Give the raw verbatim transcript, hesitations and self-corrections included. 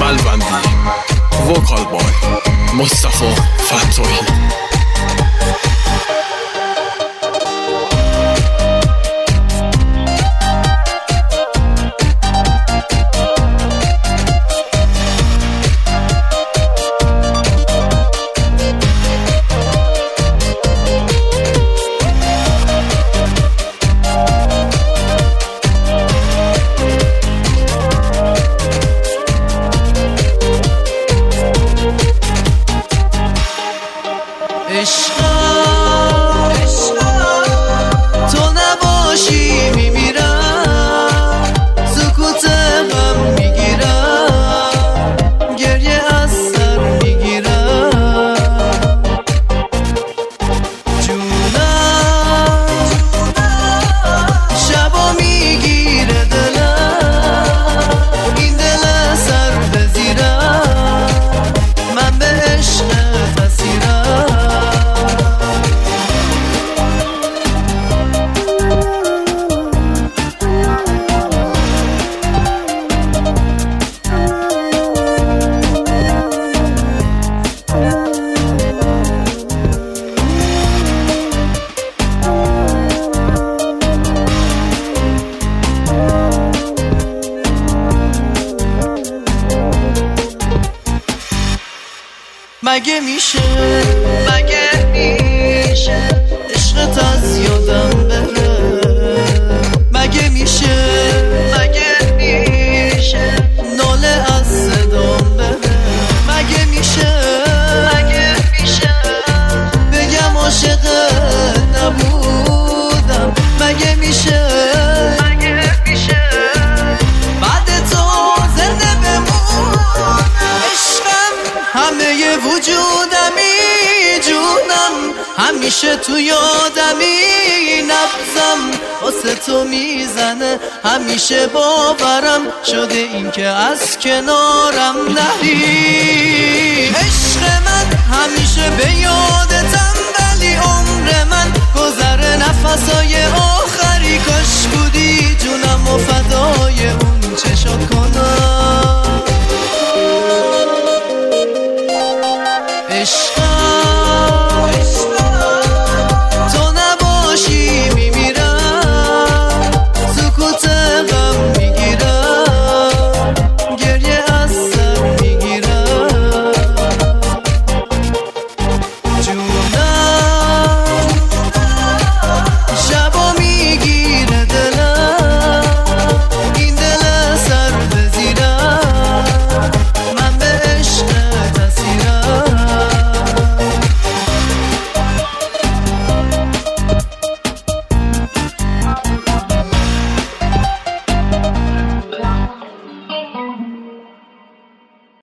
ملبندی وکال بای مصطفی فتاحی. مگه میشه مگه میشه عشقت از یادم بره؟ مگه میشه مگه میشه ناله از صدام بره؟ مگه میشه مگه میشه بگم عاشقت نبودم؟ مگه میشه مگه میشه بعد تو زنده بمونم؟ عشقم همه وجودمی جونم، همیشه تو یادمی نبضم واسه تو میزنه، همیشه باورم شده این که از کنارم نری. عشق من همیشه به یادتم، ولی عمر من گذر نفسای آخری، کاش بودی جونم و فدای اون چشات کنم. عشق